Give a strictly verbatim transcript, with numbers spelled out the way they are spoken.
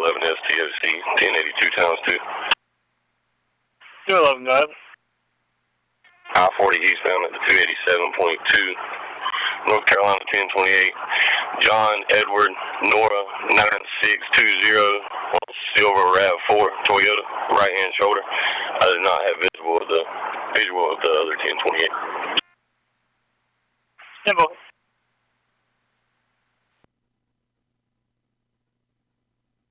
eleven S T O C, ten eighty-two times two. two eleven, go ahead. I forty eastbound at the two eighty-seven point two, North Carolina ten twenty-eight. John Edward Nora nine six two zero, Silver RAV four Toyota, right hand shoulder. I did not have visual of the visual of the other ten twenty-eight. Simple.